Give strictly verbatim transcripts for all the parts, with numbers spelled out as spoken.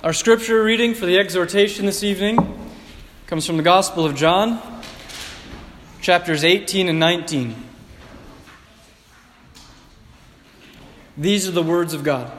Our scripture reading for the exhortation this evening comes from the Gospel of John, chapters eighteen and nineteen. These are the words of God.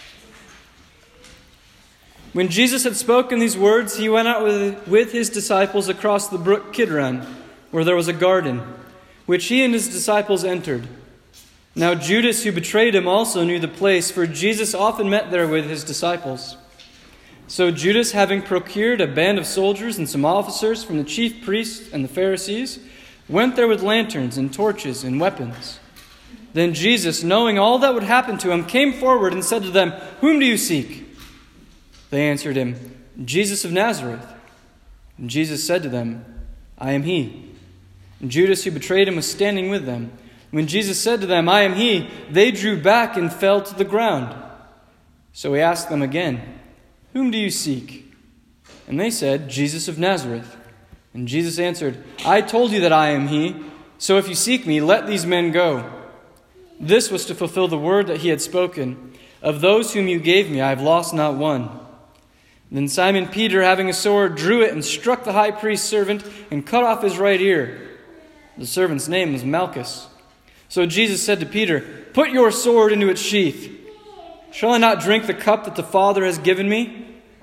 When Jesus had spoken these words, he went out with, with his disciples across the brook Kidron, where there was a garden, which he and his disciples entered. Now Judas, who betrayed him, also knew the place, for Jesus often met there with his disciples. So Judas, having procured a band of soldiers and some officers from the chief priests and the Pharisees, went there with lanterns and torches and weapons. Then Jesus, knowing all that would happen to him, came forward and said to them, "Whom do you seek?" They answered him, "Jesus of Nazareth." And Jesus said to them, "I am he." And Judas, who betrayed him, was standing with them. When Jesus said to them, "I am he," they drew back and fell to the ground. So he asked them again, "Whom do you seek?" And they said, "Jesus of Nazareth." And Jesus answered, "I told you that I am he. So if you seek me, let these men go." This was to fulfill the word that he had spoken, "Of those whom you gave me, I have lost not one." Then Simon Peter, having a sword, drew it and struck the high priest's servant and cut off his right ear. The servant's name was Malchus. So Jesus said to Peter, "Put your sword into its sheath. Shall I not drink the cup that the Father has given me?"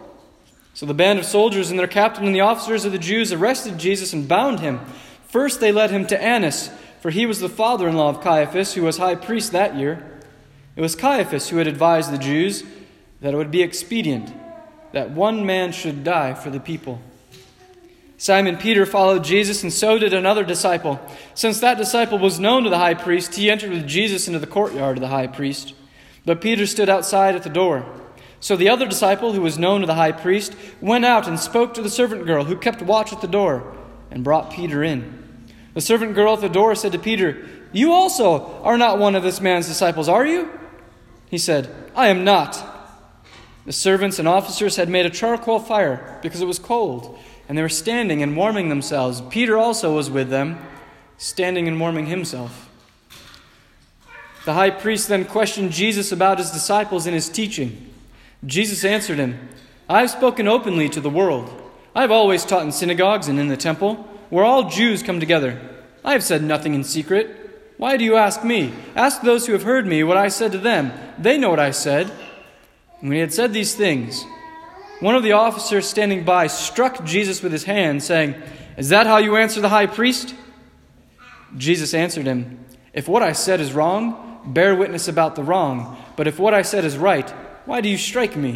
So the band of soldiers and their captain and the officers of the Jews arrested Jesus and bound him. First they led him to Annas, for he was the father-in-law of Caiaphas, who was high priest that year. It was Caiaphas who had advised the Jews that it would be expedient that one man should die for the people. Simon Peter followed Jesus, and so did another disciple. Since that disciple was known to the high priest, he entered with Jesus into the courtyard of the high priest. But Peter stood outside at the door. So the other disciple, who was known to the high priest, went out and spoke to the servant girl who kept watch at the door, and brought Peter in. The servant girl at the door said to Peter, "You also are not one of this man's disciples, are you?" He said, "I am not." The servants and officers had made a charcoal fire because it was cold, and they were standing and warming themselves. Peter also was with them, standing and warming himself. The high priest then questioned Jesus about his disciples and his teaching. Jesus answered him, "I have spoken openly to the world. I have always taught in synagogues and in the temple, where all Jews come together. I have said nothing in secret. Why do you ask me? Ask those who have heard me what I said to them. They know what I said." And when he had said these things, one of the officers standing by struck Jesus with his hand, saying, "Is that how you answer the high priest?" Jesus answered him, "If what I said is wrong, bear witness about the wrong. But if what I said is right, why do you strike me?"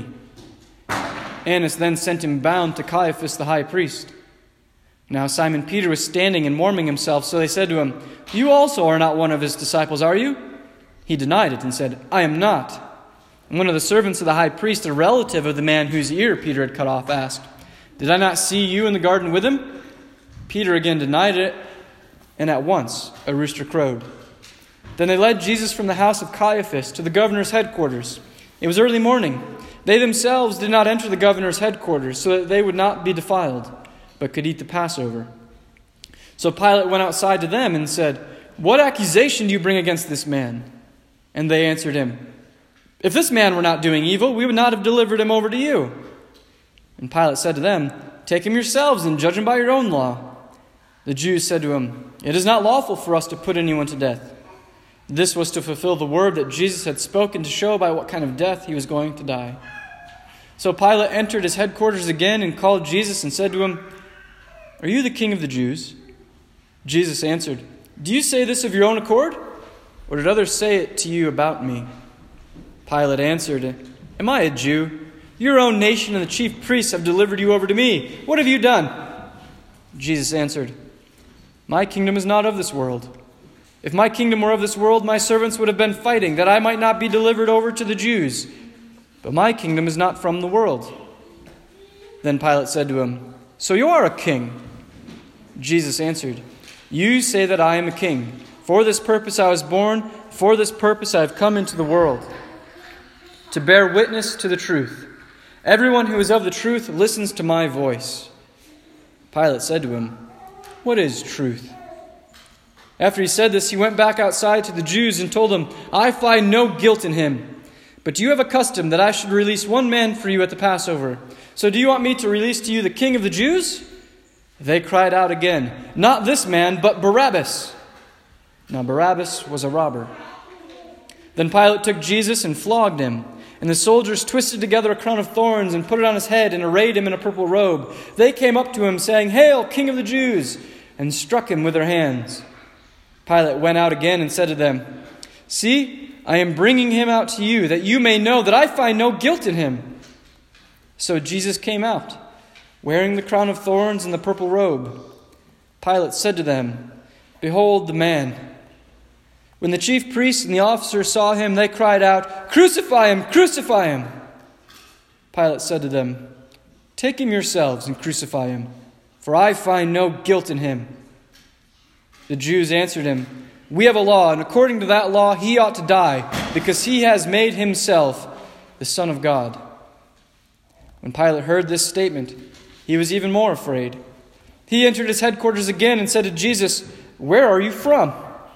Annas then sent him bound to Caiaphas the high priest. Now Simon Peter was standing and warming himself, so they said to him, "You also are not one of his disciples, are you?" He denied it and said, "I am not." And one of the servants of the high priest, a relative of the man whose ear Peter had cut off, asked, "Did I not see you in the garden with him?" Peter again denied it, and at once a rooster crowed. Then they led Jesus from the house of Caiaphas to the governor's headquarters. It was early morning. They themselves did not enter the governor's headquarters, so that they would not be defiled, but could eat the Passover. So Pilate went outside to them and said, "What accusation do you bring against this man?" And they answered him, "If this man were not doing evil, we would not have delivered him over to you." And Pilate said to them, "Take him yourselves and judge him by your own law." The Jews said to him, "It is not lawful for us to put anyone to death." This was to fulfill the word that Jesus had spoken, to show by what kind of death he was going to die. So Pilate entered his headquarters again and called Jesus and said to him, "Are you the king of the Jews?" Jesus answered, "Do you say this of your own accord, or did others say it to you about me?" Pilate answered, "Am I a Jew? Your own nation and the chief priests have delivered you over to me. What have you done?" Jesus answered, "My kingdom is not of this world. If my kingdom were of this world, my servants would have been fighting, that I might not be delivered over to the Jews. But my kingdom is not from the world." Then Pilate said to him, "So you are a king?" Jesus answered, "You say that I am a king. For this purpose I was born, for this purpose I have come into the world, to bear witness to the truth. Everyone who is of the truth listens to my voice." Pilate said to him, "What is truth?" After he said this, he went back outside to the Jews and told them, "I find no guilt in him. But you have a custom that I should release one man for you at the Passover. So do you want me to release to you the king of the Jews?" They cried out again, "Not this man, but Barabbas." Now Barabbas was a robber. Then Pilate took Jesus and flogged him. And the soldiers twisted together a crown of thorns and put it on his head and arrayed him in a purple robe. They came up to him, saying, "Hail, King of the Jews!" and struck him with their hands. Pilate went out again and said to them, "See, I am bringing him out to you, that you may know that I find no guilt in him." So Jesus came out, wearing the crown of thorns and the purple robe. Pilate said to them, "Behold the man." When the chief priests and the officers saw him, they cried out, "Crucify him! Crucify him!" Pilate said to them, "Take him yourselves and crucify him, for I find no guilt in him." The Jews answered him, "We have a law, and according to that law he ought to die, because he has made himself the Son of God." When Pilate heard this statement, he was even more afraid. He entered his headquarters again and said to Jesus, "Where are you from?"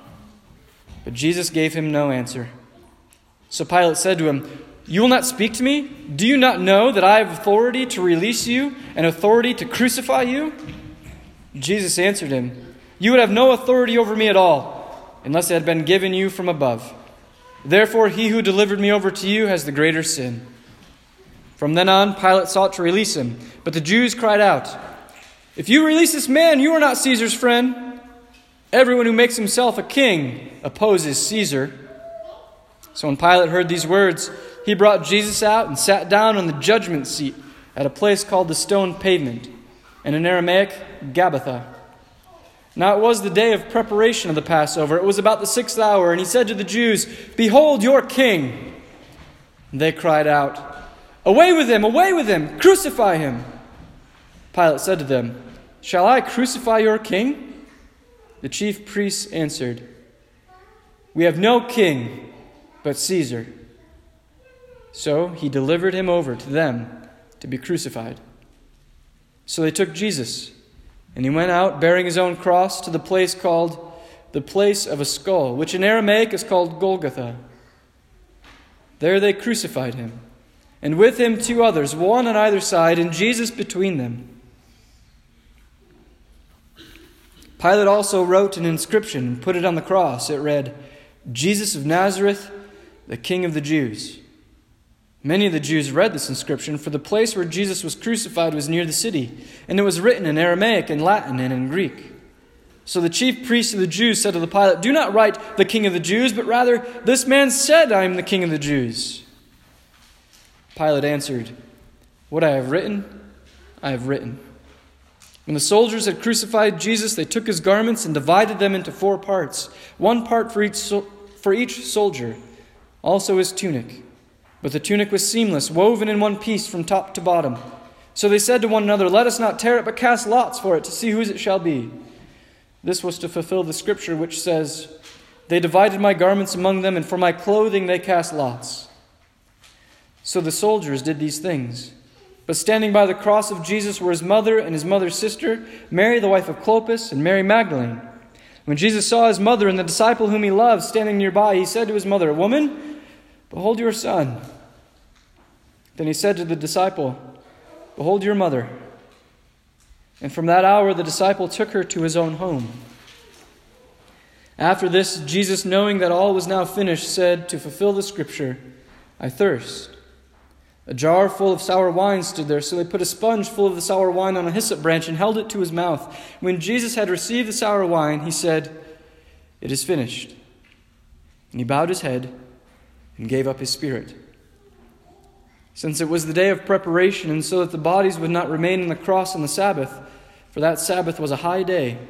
But Jesus gave him no answer. So Pilate said to him, "You will not speak to me? Do you not know that I have authority to release you and authority to crucify you?" Jesus answered him, "You would have no authority over me at all, unless it had been given you from above. Therefore he who delivered me over to you has the greater sin." From then on, Pilate sought to release him, but the Jews cried out, "If you release this man, you are not Caesar's friend. Everyone who makes himself a king opposes Caesar." So when Pilate heard these words, he brought Jesus out and sat down on the judgment seat at a place called the Stone Pavement, and in Aramaic, Gabbatha. Now it was the day of preparation of the Passover. It was about the sixth hour, and he said to the Jews, "Behold your king." And they cried out, "Away with him! Away with him! Crucify him!" Pilate said to them, "Shall I crucify your king?" The chief priests answered, "We have no king but Caesar." So he delivered him over to them to be crucified. So they took Jesus, and he went out bearing his own cross to the place called the Place of a Skull, which in Aramaic is called Golgotha. There they crucified him, and with him two others, one on either side, and Jesus between them. Pilate also wrote an inscription and put it on the cross. It read, "Jesus of Nazareth, the King of the Jews." Many of the Jews read this inscription, for the place where Jesus was crucified was near the city, and it was written in Aramaic and Latin and in Greek. So the chief priests of the Jews said to the Pilate, "Do not write the King of the Jews, but rather, this man said, 'I am the King of the Jews.'" Pilate answered, "What I have written, I have written." When the soldiers had crucified Jesus, they took his garments and divided them into four parts, one part for each so- for each soldier, also his tunic. But the tunic was seamless, woven in one piece from top to bottom. So they said to one another, "Let us not tear it, but cast lots for it to see whose it shall be." This was to fulfill the scripture which says, "They divided my garments among them, and for my clothing they cast lots." So the soldiers did these things. But standing by the cross of Jesus were his mother and his mother's sister, Mary the wife of Clopas, and Mary Magdalene. When Jesus saw his mother and the disciple whom he loved standing nearby, he said to his mother, "Woman, behold your son." Then he said to the disciple, "Behold your mother." And from that hour the disciple took her to his own home. After this, Jesus, knowing that all was now finished, said, to fulfill the scripture, "I thirst." A jar full of sour wine stood there, so they put a sponge full of the sour wine on a hyssop branch and held it to his mouth. When Jesus had received the sour wine, he said, "It is finished." And he bowed his head and gave up his spirit. Since it was the day of preparation, and so that the bodies would not remain on the cross on the Sabbath, for that Sabbath was a high day,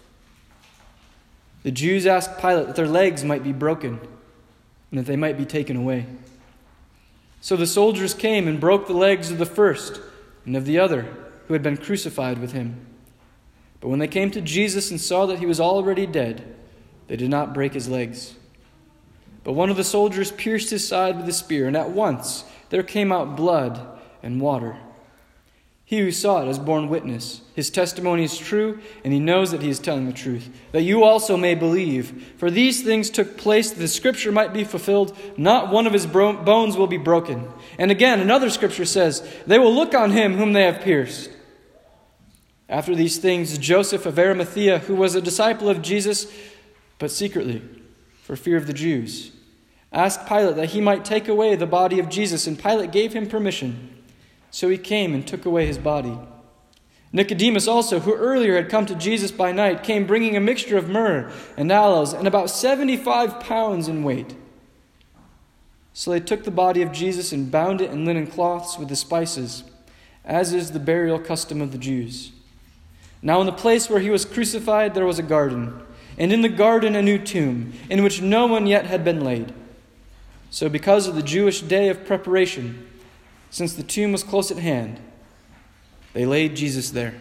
the Jews asked Pilate that their legs might be broken and that they might be taken away. So the soldiers came and broke the legs of the first and of the other who had been crucified with him. But when they came to Jesus and saw that he was already dead, they did not break his legs. But one of the soldiers pierced his side with a spear, and at once there came out blood and water. He He who saw it has borne witness. His testimony is true, and he knows that he is telling the truth, that you also may believe. For these things took place that the scripture might be fulfilled. Not one of his bro- bones will be broken. And again, another scripture says, they will look on him whom they have pierced. After these things, Joseph of Arimathea, who was a disciple of Jesus, but secretly, for fear of the Jews, asked Pilate that he might take away the body of Jesus, and Pilate gave him permission. So he came and took away his body. Nicodemus also, who earlier had come to Jesus by night, came bringing a mixture of myrrh and aloes, and about seventy-five pounds in weight. So they took the body of Jesus and bound it in linen cloths with the spices, as is the burial custom of the Jews. Now in the place where he was crucified there was a garden, and in the garden a new tomb, in which no one yet had been laid. So because of the Jewish day of preparation, since the tomb was close at hand, they laid Jesus there.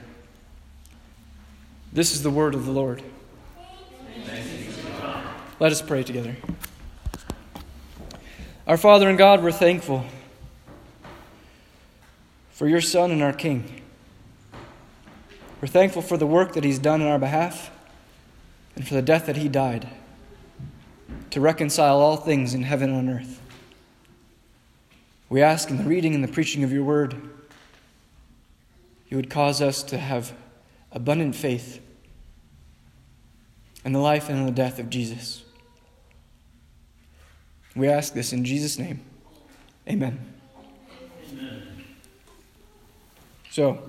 This is the word of the Lord. Let us pray together. Our Father and God, we're thankful for your Son and our King. We're thankful for the work that he's done in our behalf and for the death that he died to reconcile all things in heaven and on earth. We ask in the reading and the preaching of your word, you would cause us to have abundant faith in the life and in the death of Jesus. We ask this in Jesus' name. Amen. Amen. So,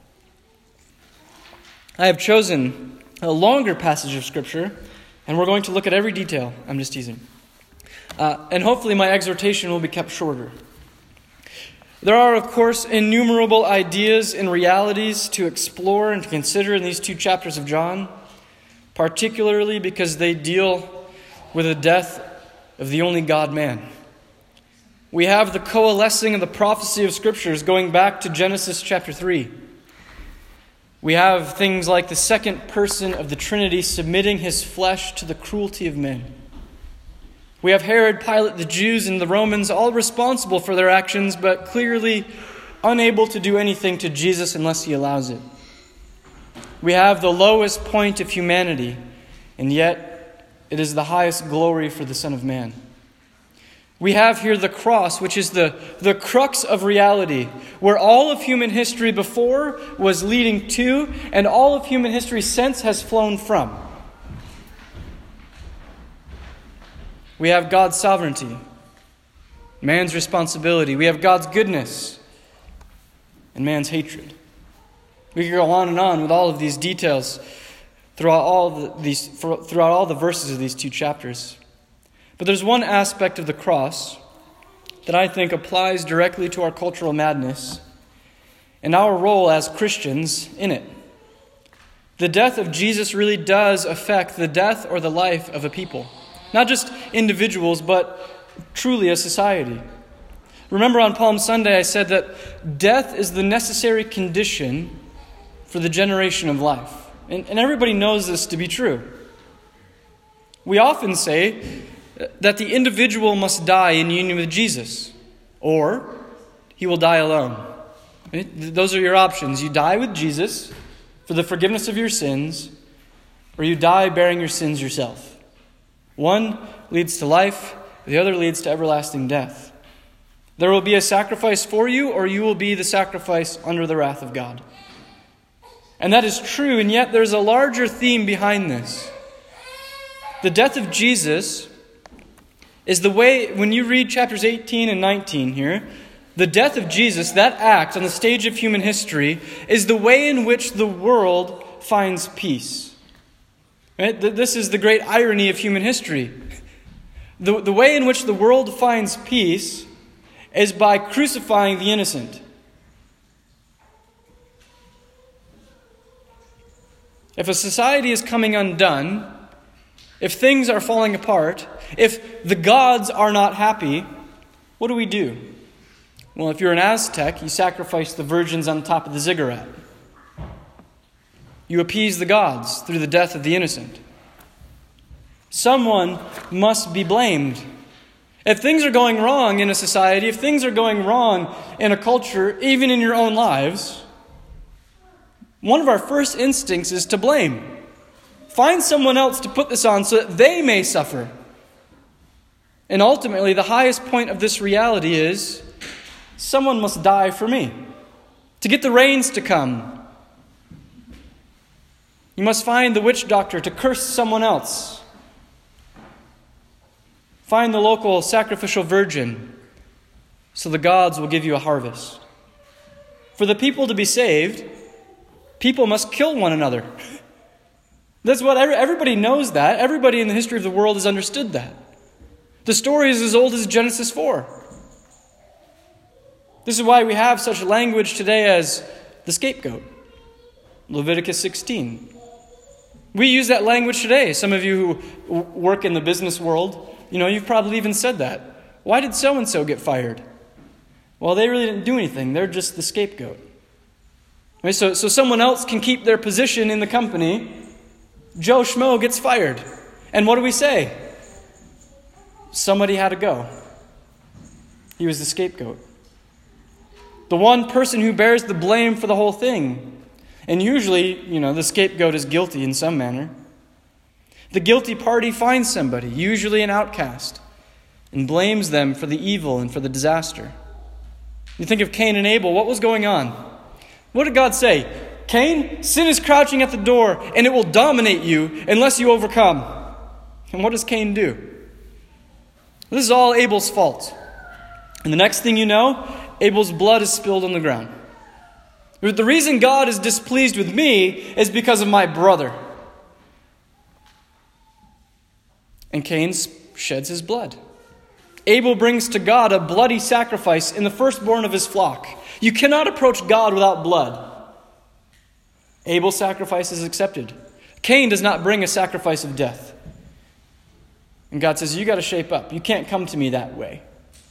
I have chosen a longer passage of Scripture, and we're going to look at every detail. I'm just teasing. Uh, and hopefully my exhortation will be kept shorter. There are, of course, innumerable ideas and realities to explore and to consider in these two chapters of John, particularly because they deal with the death of the only God-man. We have the coalescing of the prophecy of Scriptures going back to Genesis chapter three. We have things like the second person of the Trinity submitting his flesh to the cruelty of men. We have Herod, Pilate, the Jews, and the Romans all responsible for their actions, but clearly unable to do anything to Jesus unless he allows it. We have the lowest point of humanity, and yet it is the highest glory for the Son of Man. We have here the cross, which is the, the crux of reality, where all of human history before was leading to, and all of human history since has flown from. We have God's sovereignty, man's responsibility. We have God's goodness, and man's hatred. We could go on and on with all of these details throughout all the, these throughout all the verses of these two chapters. But there's one aspect of the cross that I think applies directly to our cultural madness and our role as Christians in it. The death of Jesus really does affect the death or the life of a people. Not just individuals, but truly a society. Remember on Palm Sunday I said that death is the necessary condition for the generation of life. And, and everybody knows this to be true. We often say that the individual must die in union with Jesus, or he will die alone. Those are your options. You die with Jesus for the forgiveness of your sins, or you die bearing your sins yourself. One leads to life, the other leads to everlasting death. There will be a sacrifice for you, or you will be the sacrifice under the wrath of God. And that is true, and yet there's a larger theme behind this. The death of Jesus is the way, when you read chapters eighteen and nineteen here, the death of Jesus, that act on the stage of human history, is the way in which the world finds peace. Right? This is the great irony of human history. The, the way in which the world finds peace is by crucifying the innocent. If a society is coming undone, if things are falling apart, if the gods are not happy, what do we do? Well, if you're an Aztec, you sacrifice the virgins on top of the ziggurat. You appease the gods through the death of the innocent. Someone must be blamed. If things are going wrong in a society, if things are going wrong in a culture, even in your own lives, one of our first instincts is to blame. Find someone else to put this on so that they may suffer. And ultimately, the highest point of this reality is someone must die for me to get the rains to come. You must find the witch doctor to curse someone else. Find the local sacrificial virgin so the gods will give you a harvest. For the people to be saved, people must kill one another. That's what every, everybody knows that. Everybody in the history of the world has understood that. The story is as old as Genesis four. This is why we have such language today as the scapegoat. Leviticus sixteen. We use that language today. Some of you who work in the business world, you know, you've probably even said that. Why did so-and-so get fired? Well, they really didn't do anything. They're just the scapegoat. Right? So, so someone else can keep their position in the company. Joe Schmo gets fired. And what do we say? Somebody had to go. He was the scapegoat. The one person who bears the blame for the whole thing. And usually, you know, the scapegoat is guilty in some manner. The guilty party finds somebody, usually an outcast, and blames them for the evil and for the disaster. You think of Cain and Abel. What was going on? What did God say? Cain, sin is crouching at the door, and it will dominate you unless you overcome. And what does Cain do? This is all Abel's fault. And the next thing you know, Abel's blood is spilled on the ground. The reason God is displeased with me is because of my brother. And Cain sheds his blood. Abel brings to God a bloody sacrifice in the firstborn of his flock. You cannot approach God without blood. Abel's sacrifice is accepted. Cain does not bring a sacrifice of death. And God says, you got to shape up. You can't come to me that way.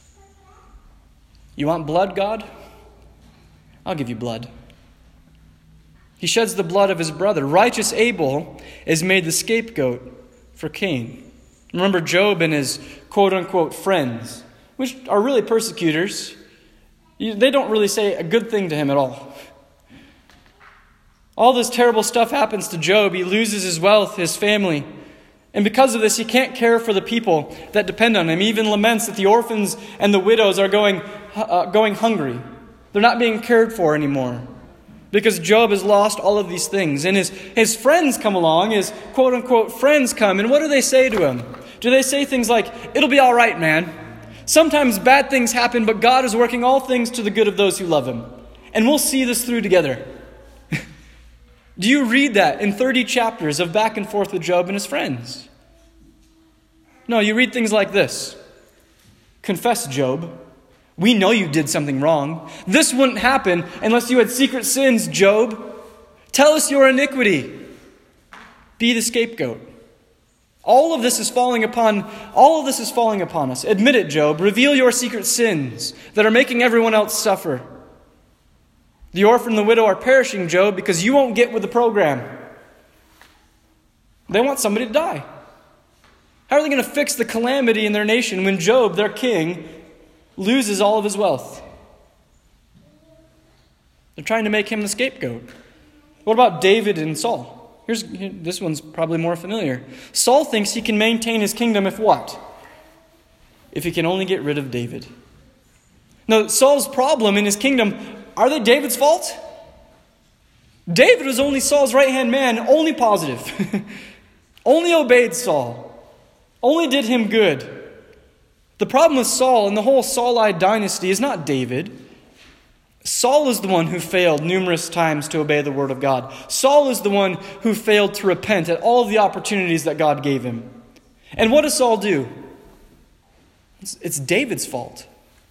You want blood, God? I'll give you blood. He sheds the blood of his brother. Righteous Abel is made the scapegoat for Cain. Remember Job and his quote-unquote friends, which are really persecutors. They don't really say a good thing to him at all. All this terrible stuff happens to Job. He loses his wealth, his family. And because of this, he can't care for the people that depend on him. He even laments that the orphans and the widows are going, uh, going hungry. They're not being cared for anymore. Because Job has lost all of these things. And his, his friends come along, his quote-unquote friends come, and what do they say to him? Do they say things like, it'll be all right, man. Sometimes bad things happen, but God is working all things to the good of those who love him. And we'll see this through together. Do you read that in thirty chapters of back and forth with Job and his friends? No, you read things like this. Confess, Job. We know you did something wrong. This wouldn't happen unless you had secret sins, Job. Tell us your iniquity. Be the scapegoat. All of this is falling upon, all of this is falling upon us. Admit it, Job. Reveal your secret sins that are making everyone else suffer. The orphan and the widow are perishing, Job, because you won't get with the program. They want somebody to die. How are they going to fix the calamity in their nation when Job, their king, loses all of his wealth? They're trying to make him the scapegoat. What about David and Saul? Here's this one's probably more familiar. Saul thinks he can maintain his kingdom if what? If he can only get rid of David. No, Saul's problem in his kingdom, are they David's fault? David was only Saul's right-hand man, only positive. Only obeyed Saul. Only did him good. The problem with Saul and the whole Saulite dynasty is not David. Saul is the one who failed numerous times to obey the word of God. Saul is the one who failed to repent at all of the opportunities that God gave him. And what does Saul do? It's, it's David's fault.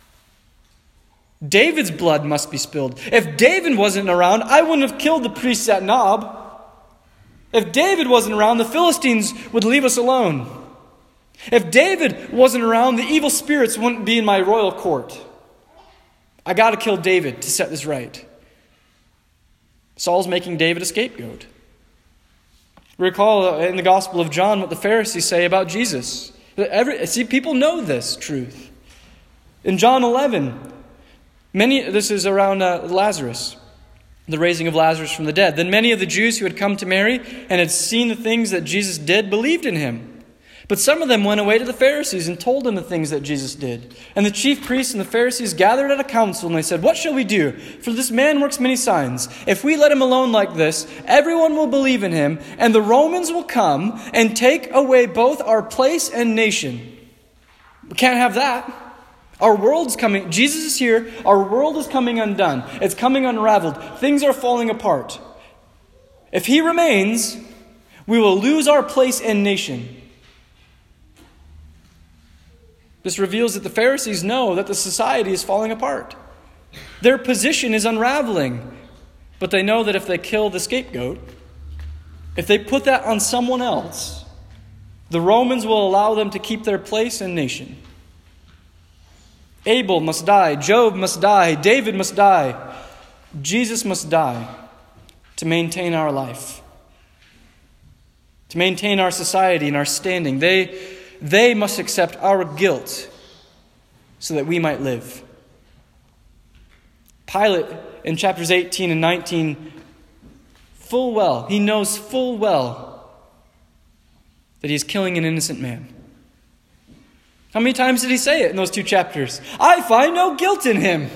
David's blood must be spilled. If David wasn't around, I wouldn't have killed the priests at Nob. If David wasn't around, the Philistines would leave us alone. If David wasn't around, the evil spirits wouldn't be in my royal court. I got to kill David to set this right. Saul's making David a scapegoat. Recall in the Gospel of John what the Pharisees say about Jesus. Every, see, people know this truth. In John eleven, many. This is around uh, Lazarus. the raising of Lazarus from the dead. Then many of the Jews who had come to Mary and had seen the things that Jesus did believed in him. But some of them went away to the Pharisees and told them the things that Jesus did. And the chief priests and the Pharisees gathered at a council, and they said, "What shall we do? For this man works many signs. If we let him alone like this, everyone will believe in him, and the Romans will come and take away both our place and nation." We can't have that. Our world's coming. Jesus is here. Our world is coming undone. It's coming unraveled. Things are falling apart. If he remains, we will lose our place and nation. This reveals that the Pharisees know that the society is falling apart. Their position is unraveling. But they know that if they kill the scapegoat, if they put that on someone else, the Romans will allow them to keep their place and nation. Abel must die. Job must die. David must die. Jesus must die to maintain our life, to maintain our society and our standing. They They must accept our guilt so that we might live. Pilate, in chapters eighteen and nineteen, full well, he knows full well that he's killing an innocent man. How many times did he say it in those two chapters? "I find no guilt in him."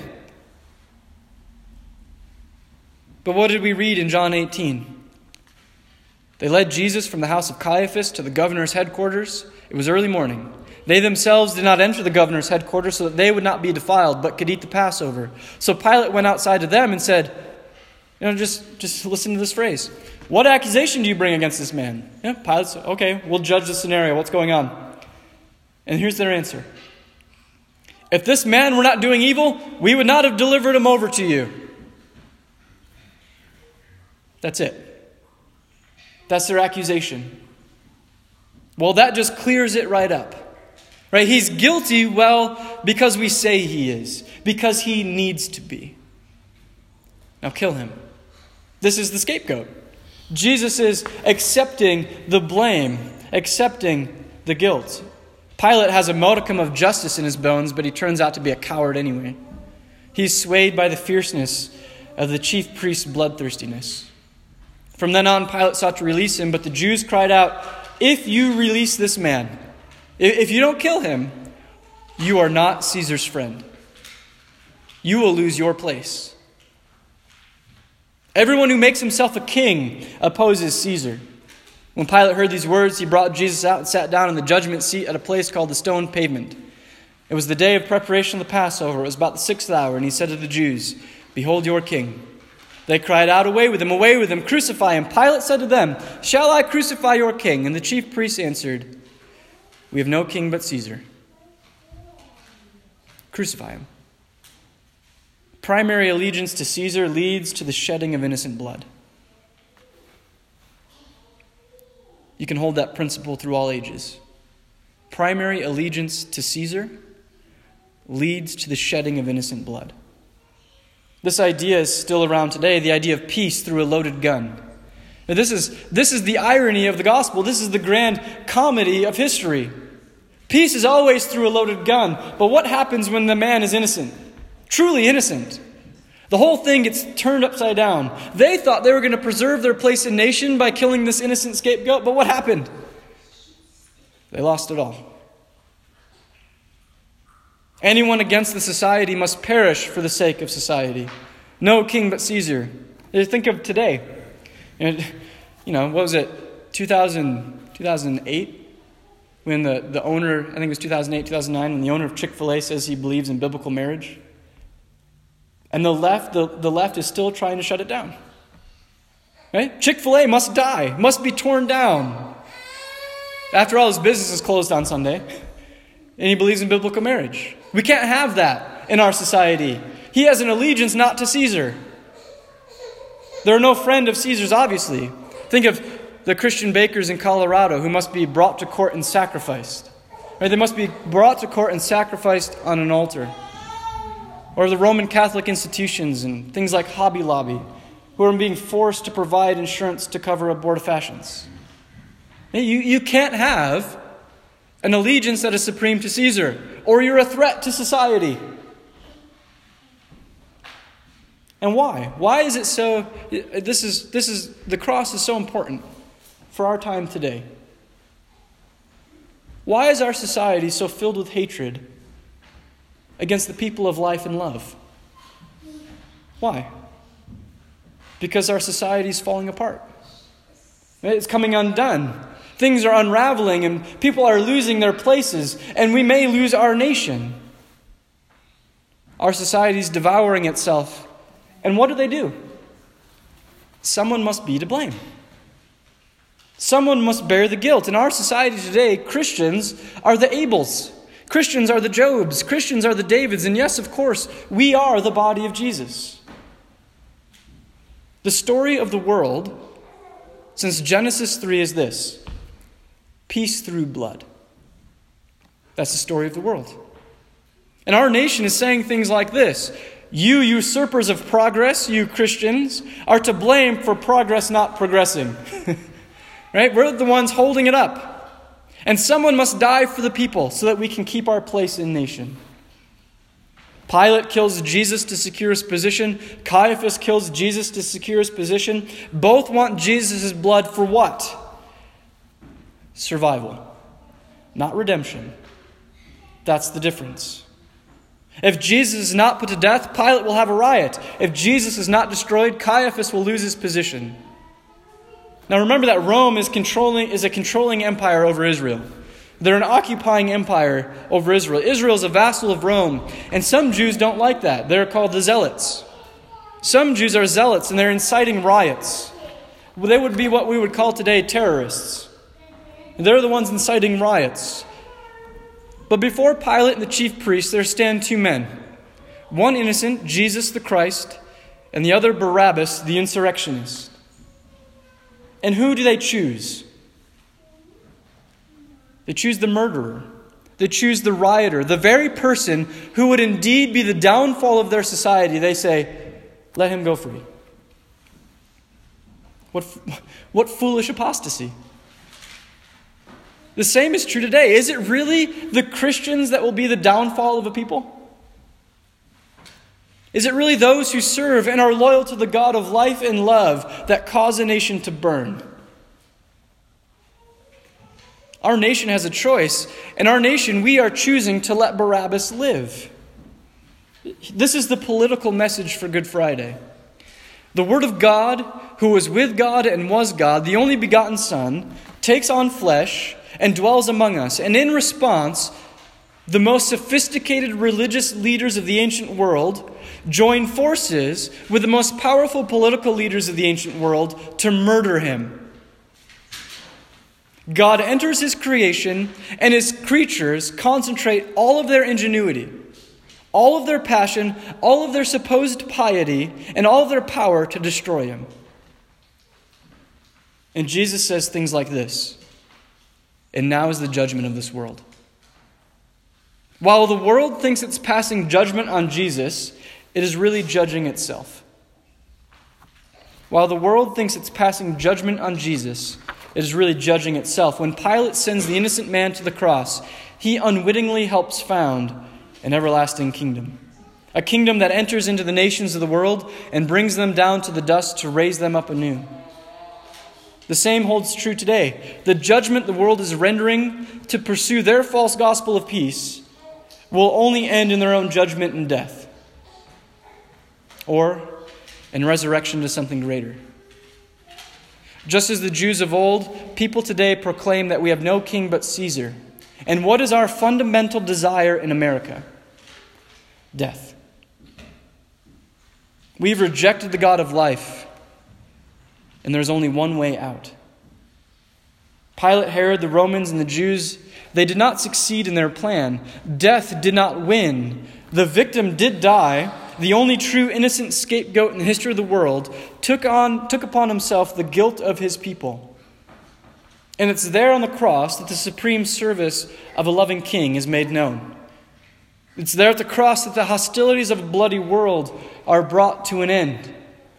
But what did we read in John eighteen? They led Jesus from the house of Caiaphas to the governor's headquarters. It was early morning. They themselves did not enter the governor's headquarters so that they would not be defiled, but could eat the Passover. So Pilate went outside to them and said, you know, just, just listen to this phrase. "What accusation do you bring against this man?" Yeah, Pilate said, "Okay, we'll judge the scenario. What's going on?" And here's their answer. "If this man were not doing evil, we would not have delivered him over to you." That's it. That's their accusation. Well, that just clears it right up. Right? He's guilty, well, because we say he is. Because he needs to be. Now kill him. This is the scapegoat. Jesus is accepting the blame, accepting the guilt. Pilate has a modicum of justice in his bones, but he turns out to be a coward anyway. He's swayed by the fierceness of the chief priest's bloodthirstiness. From then on, Pilate sought to release him, but the Jews cried out, "If you release this man, if you don't kill him, you are not Caesar's friend. You will lose your place." Everyone who makes himself a king opposes Caesar. When Pilate heard these words, he brought Jesus out and sat down in the judgment seat at a place called the Stone Pavement. It was the day of preparation of the Passover. It was about the sixth hour, and he said to the Jews, "Behold your king." They cried out, "Away with him, away with him, crucify him." Pilate said to them, "Shall I crucify your king?" And the chief priests answered, "We have no king but Caesar." Crucify him. Primary allegiance to Caesar leads to the shedding of innocent blood. You can hold that principle through all ages. Primary allegiance to Caesar leads to the shedding of innocent blood. This idea is still around today, the idea of peace through a loaded gun. Now this is, this is the irony of the gospel. This is the grand comedy of history. Peace is always through a loaded gun. But what happens when the man is innocent? Truly innocent. The whole thing gets turned upside down. They thought they were going to preserve their place in nation by killing this innocent scapegoat. But what happened? They lost it all. Anyone against the society must perish for the sake of society. No king but Caesar. Think of today. You know, what was it? two thousand, two thousand eight? When the, the owner, I think it was two thousand eight, two thousand nine, when the owner of Chick-fil-A says he believes in biblical marriage. And the left, the, the left is still trying to shut it down. Right? Chick-fil-A must die, must be torn down. After all, his business is closed on Sunday. And he believes in biblical marriage. We can't have that in our society. He has an allegiance not to Caesar. They're no friend of Caesar's, obviously. Think of the Christian bakers in Colorado who must be brought to court and sacrificed. Right? They must be brought to court and sacrificed on an altar. Or the Roman Catholic institutions and things like Hobby Lobby, who are being forced to provide insurance to cover abortifacients. You, you can't have an allegiance that is supreme to Caesar, or you're a threat to society. And why? Why is it so, this is, this is, the cross is so important for our time today? Why is our society so filled with hatred against the people of life and love? Why? Because our society is falling apart. It's coming undone. Things are unraveling and people are losing their places, and we may lose our nation. Our society is devouring itself. And what do they do? Someone must be to blame. Someone must bear the guilt. In our society today, Christians are the Abels. Christians are the Jobs. Christians are the Davids. And yes, of course, we are the body of Jesus. The story of the world since Genesis three is this: peace through blood. That's the story of the world. And our nation is saying things like this: you usurpers of progress, you Christians, are to blame for progress not progressing. Right? We're the ones holding it up. And someone must die for the people so that we can keep our place in nation. Pilate kills Jesus to secure his position. Caiaphas kills Jesus to secure his position. Both want Jesus' blood for what? Survival, not redemption. That's the difference. If Jesus is not put to death, Pilate will have a riot. If Jesus is not destroyed, Caiaphas will lose his position. Now remember that Rome is controlling is a controlling empire over Israel. They're an occupying empire over Israel. Israel is a vassal of Rome, and some Jews don't like that. They're called the Zealots. Some Jews are zealots, and they're inciting riots. Well, they would be what we would call today terrorists. They're the ones inciting riots. But before Pilate and the chief priests, there stand two men. One innocent, Jesus the Christ, and the other Barabbas, the insurrectionist. And who do they choose? They choose the murderer. They choose the rioter, the very person who would indeed be the downfall of their society. They say, let him go free. What, what foolish apostasy. The same is true today. Is it really the Christians that will be the downfall of a people? Is it really those who serve and are loyal to the God of life and love that cause a nation to burn? Our nation has a choice. In our nation, we are choosing to let Barabbas live. This is the political message for Good Friday. The Word of God, who was with God and was God, the only begotten Son, takes on flesh and dwells among us. And in response, the most sophisticated religious leaders of the ancient world join forces with the most powerful political leaders of the ancient world to murder him. God enters his creation, and his creatures concentrate all of their ingenuity, all of their passion, all of their supposed piety, and all of their power to destroy him. And Jesus says things like this: and now is the judgment of this world. While the world thinks it's passing judgment on Jesus, it is really judging itself. While the world thinks it's passing judgment on Jesus, it is really judging itself. When Pilate sends the innocent man to the cross, he unwittingly helps found an everlasting kingdom. A kingdom that enters into the nations of the world and brings them down to the dust to raise them up anew. The same holds true today. The judgment the world is rendering to pursue their false gospel of peace will only end in their own judgment and death, or in resurrection to something greater. Just as the Jews of old, people today proclaim that we have no king but Caesar. And what is our fundamental desire in America? Death. We've rejected the God of life, and there's only one way out. Pilate, Herod, the Romans, and the Jews, they did not succeed in their plan. Death did not win. The victim did die. The only true innocent scapegoat in the history of the world took on took upon himself the guilt of his people. And it's there on the cross that the supreme service of a loving king is made known. It's there at the cross that the hostilities of a bloody world are brought to an end.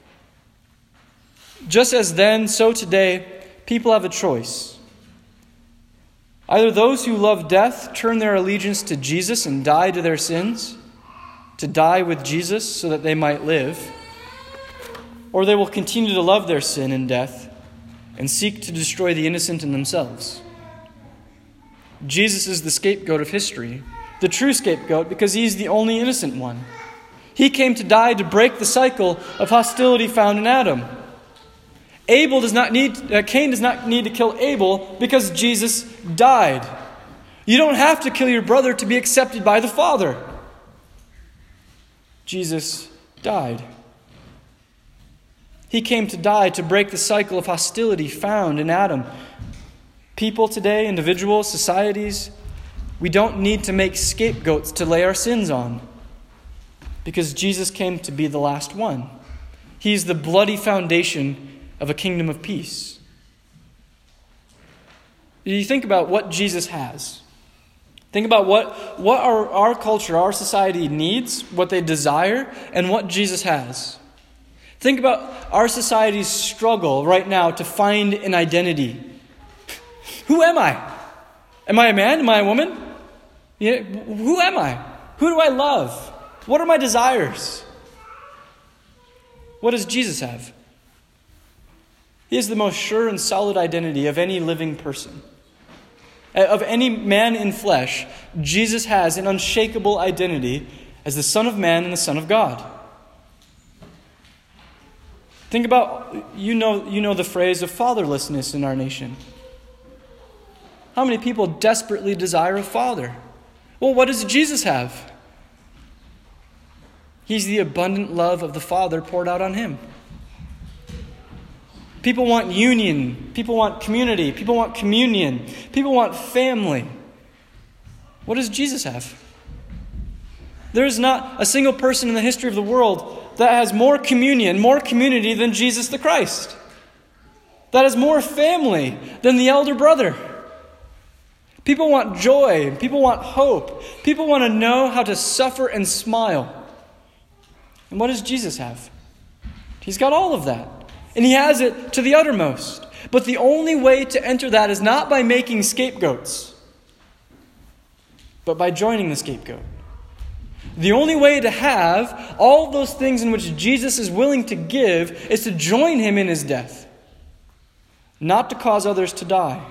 Just as then, so today, people have a choice. Either those who love death turn their allegiance to Jesus and die to their sins, to die with Jesus so that they might live, or they will continue to love their sin and death and seek to destroy the innocent in themselves. Jesus is the scapegoat of history, the true scapegoat, because he's the only innocent one. He came to die to break the cycle of hostility found in Adam. Abel does not need, uh, Cain does not need to kill Abel because Jesus died. You don't have to kill your brother to be accepted by the Father. Jesus died. He came to die to break the cycle of hostility found in Adam. People today, individuals, societies, we don't need to make scapegoats to lay our sins on, because Jesus came to be the last one. He's the bloody foundation of a kingdom of peace. You think about what Jesus has. Think about what, what our, our culture, our society needs, what they desire, and what Jesus has. Think about our society's struggle right now to find an identity. Who am I? Am I a man? Am I a woman? Yeah, who am I? Who do I love? What are my desires? What does Jesus have? He has the most sure and solid identity of any living person. Of any man in flesh, Jesus has an unshakable identity as the Son of Man and the Son of God. Think about, you know, you know the phrase of fatherlessness in our nation. How many people desperately desire a father? Well, what does Jesus have? He's the abundant love of the Father poured out on him. People want union. People want community. People want communion. People want family. What does Jesus have? There is not a single person in the history of the world that has more communion, more community than Jesus the Christ. That has more family than the elder brother. People want joy. People want hope. People want to know how to suffer and smile. And what does Jesus have? He's got all of that. And he has it to the uttermost. But the only way to enter that is not by making scapegoats, but by joining the scapegoat. The only way to have all those things in which Jesus is willing to give is to join him in his death, not to cause others to die.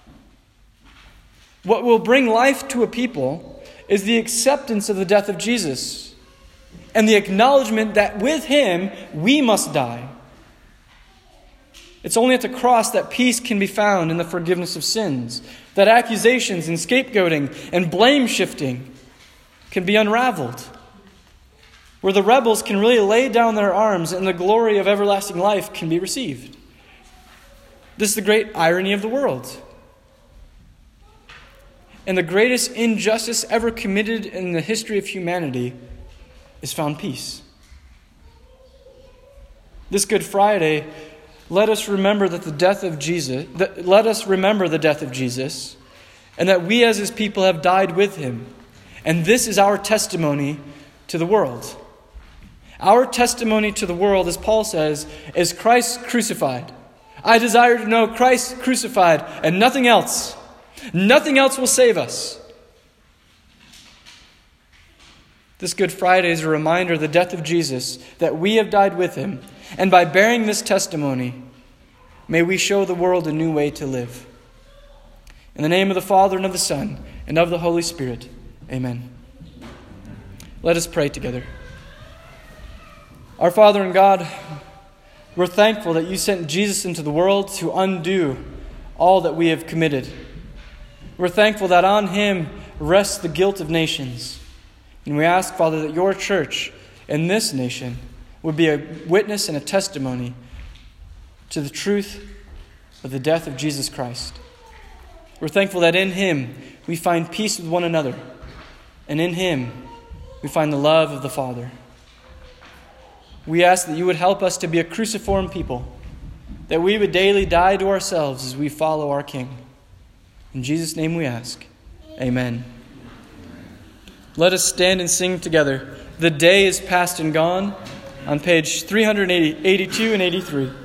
What will bring life to a people is the acceptance of the death of Jesus and the acknowledgement that with him we must die. It's only at the cross that peace can be found in the forgiveness of sins, that accusations and scapegoating and blame shifting can be unraveled, where the rebels can really lay down their arms and the glory of everlasting life can be received. This is the great irony of the world. And the greatest injustice ever committed in the history of humanity is found peace. This Good Friday, let us remember that the death of Jesus, that, let us remember the death of Jesus, and that we as his people have died with him. And this is our testimony to the world. Our testimony to the world, as Paul says, is Christ crucified. I desire to know Christ crucified and nothing else. Nothing else will save us. This Good Friday is a reminder of the death of Jesus, that we have died with him. And by bearing this testimony, may we show the world a new way to live. In the name of the Father, and of the Son, and of the Holy Spirit. Amen. Let us pray together. Our Father and God, we're thankful that you sent Jesus into the world to undo all that we have committed. We're thankful that on him rests the guilt of nations. And we ask, Father, that your church in this nation would be a witness and a testimony to the truth of the death of Jesus Christ. We're thankful that in him we find peace with one another, and in him we find the love of the Father. We ask that you would help us to be a cruciform people, that we would daily die to ourselves as we follow our King. In Jesus' name we ask. Amen. Let us stand and sing together. The day is past and gone, on page three eighty-two and eighty-three.